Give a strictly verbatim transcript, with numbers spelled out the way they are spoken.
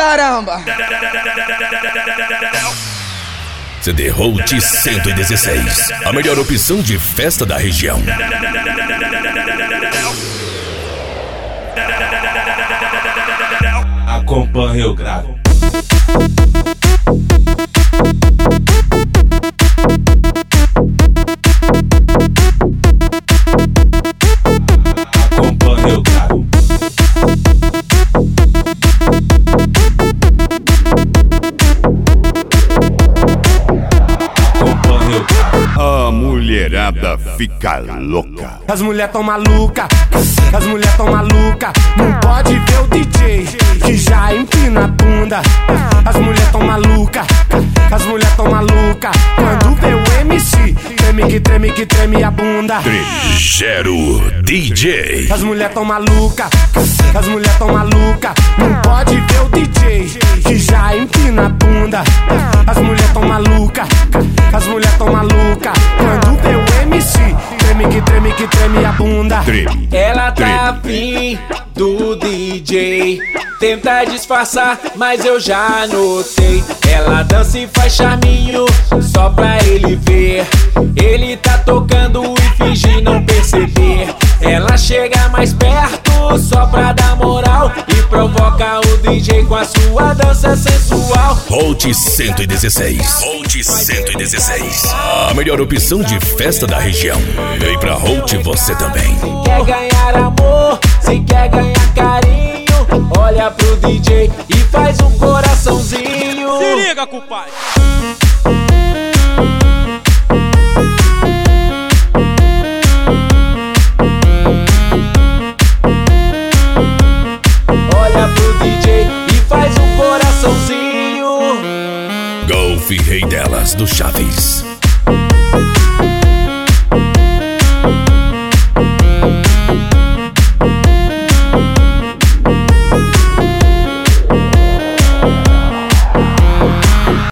caramba. C D Hot cento e dezesseis, a melhor opção de festa da região. Acompanhe o grave. Acompanhe o grave. A mulherada fica louca. As mulher tão maluca, as mulher tão maluca. Não pode ver o D J que já empina a bunda. As mulher tão maluca, as mulher tão maluca. Quando vê o M C, treme que treme que treme a bunda. Gero D J. As mulher tão maluca, as mulher tão maluca. Não pode ver o D J que já empina a bunda. As mulher tão maluca, as mulher tão maluca. Quando vê o M C, treme que treme que treme a bunda. Treme, ela tá treme. afim do D J, tenta disfarçar, mas eu já notei. Ela dança e faz charminho só pra ele ver. Ele tá tocando e finge não perceber. Ela chega mais perto só pra dar moral e provoca o D J com a sua dança sensual. Hot cento e dezesseis. Hot cento e dezesseis, a melhor opção de festa da região. Vem pra Hot você também. Se quer ganhar amor, se quer ganhar carinho, olha pro D J e faz um coraçãozinho. Se liga, compadre. Olha pro D J e faz um coraçãozinho. Golf Rei delas do Chaves.